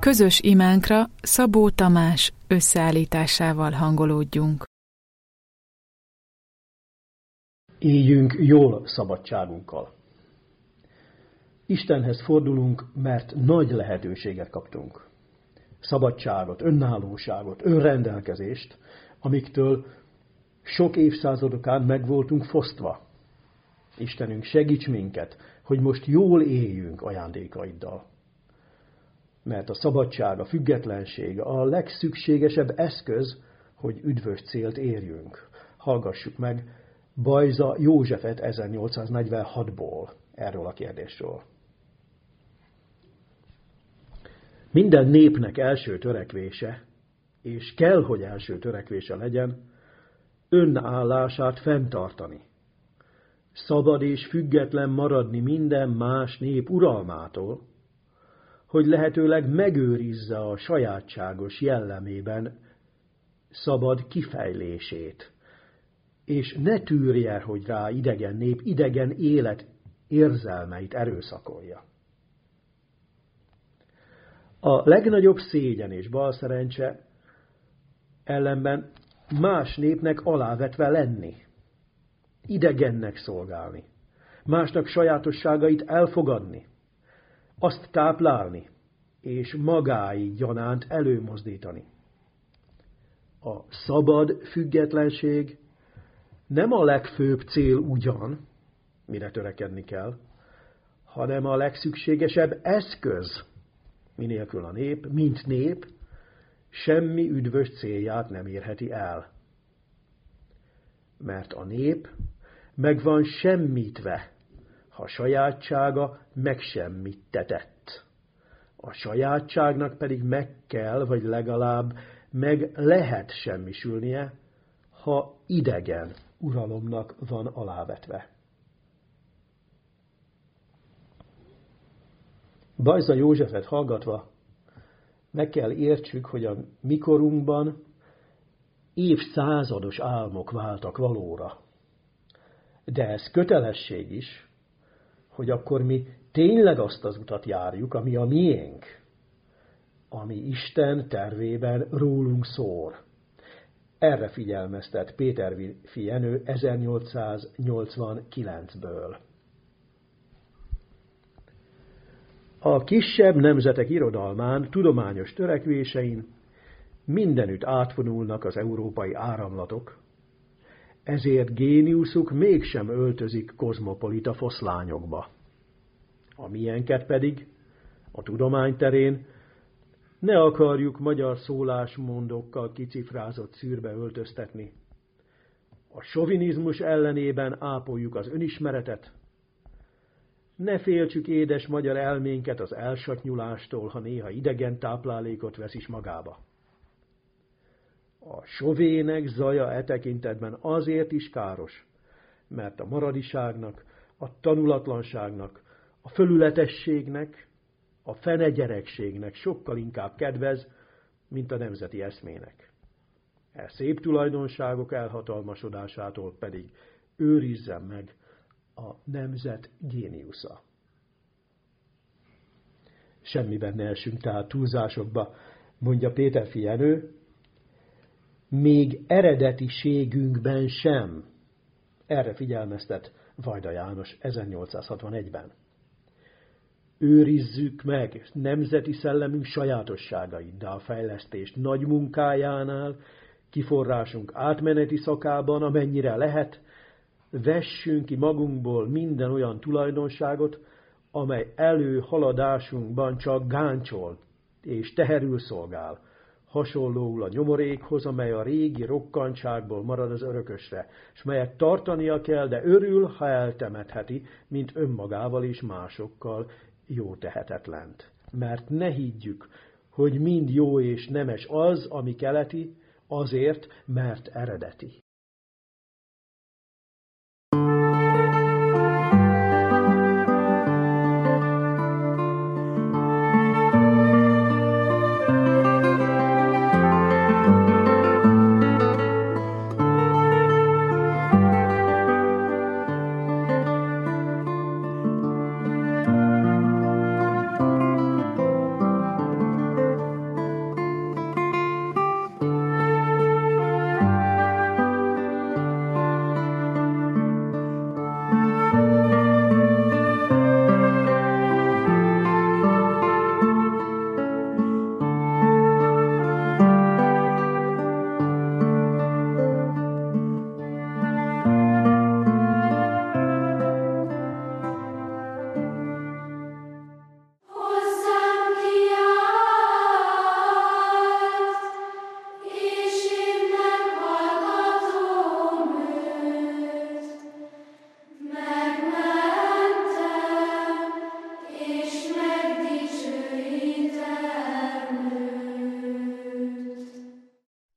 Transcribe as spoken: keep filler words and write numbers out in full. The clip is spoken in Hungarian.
Közös imánkra Szabó Tamás összeállításával hangolódjunk. Éljünk jól szabadságunkkal. Istenhez fordulunk, mert nagy lehetőséget kaptunk. Szabadságot, önállóságot, önrendelkezést, amiktől sok évszázadokán meg voltunk fosztva. Istenünk, segíts minket, hogy most jól éljünk ajándékaiddal. Mert a szabadság, a függetlenség a legszükségesebb eszköz, hogy üdvös célt érjünk. Hallgassuk meg Bajza Józsefet ezernyolcszáznegyvenhatból erről a kérdésről. Minden népnek első törekvése, és kell, hogy első törekvése legyen, önállását fenntartani. Szabad és független maradni minden más nép uralmától, hogy lehetőleg megőrizze a sajátságos jellemében szabad kifejlését, és ne tűrje, hogy rá idegen nép, idegen élet érzelmeit erőszakolja. A legnagyobb szégyen és balszerencse ellenben más népnek alávetve lenni, idegennek szolgálni, másnak sajátosságait elfogadni, azt táplálni, és magáig gyanánt előmozdítani. A szabad függetlenség nem a legfőbb cél ugyan, mire törekedni kell, hanem a legszükségesebb eszköz, minélkül a nép, mint nép, semmi üdvös célját nem érheti el. Mert a nép meg van semmítve, ha sajátsága megsemmítetett. A sajátságnak pedig meg kell, vagy legalább meg lehet semmisülnie, ha idegen uralomnak van alávetve. Bajza Józsefet hallgatva meg kell értsük, hogy a mikorunkban évszázados álmok váltak valóra. De ez kötelesség is, hogy akkor mi tényleg azt az utat járjuk, ami a miénk, ami Isten tervében rólunk szól. Erre figyelmeztet Péterfi Jenő ezernyolcszáznyolcvankilencből. A kisebb nemzetek irodalmán, tudományos törekvésein mindenütt átvonulnak az európai áramlatok, ezért géniuszuk mégsem öltözik kozmopolita foszlányokba. A miénket pedig, a tudomány terén, ne akarjuk magyar szólásmondokkal kicifrázott szűrbe öltöztetni. A sovinizmus ellenében ápoljuk az önismeretet, ne féltsük édes magyar elménket az elsatnyulástól, ha néha idegen táplálékot vesz is magába. A sovének zaja e tekintetben azért is káros, mert a maradiságnak, a tanulatlanságnak, a fölületességnek, a fenegyerekségnek sokkal inkább kedvez, mint a nemzeti eszmének. E szép tulajdonságok elhatalmasodásától pedig őrizzen meg a nemzet géniusza. Semmiben ne essünk tehát túlzásokba, mondja Péterfi Jenő, még eredetiségünkben sem. Erre figyelmeztet Vajda János ezernyolcszázhatvanegyben. Őrizzük meg nemzeti szellemünk sajátosságait, de a fejlesztést nagy munkájánál, kiforrásunk átmeneti szakában, amennyire lehet, vessünk ki magunkból minden olyan tulajdonságot, amely előhaladásunkban csak gáncsol és teherül szolgál, hasonlóul a nyomorékhoz, amely a régi rokkantságból marad az örökösre, és melyet tartania kell, de örül, ha eltemetheti, mint önmagával és másokkal jó tehetetlent. Mert ne higgyük, hogy mind jó és nemes az, ami keleti, azért, mert eredeti.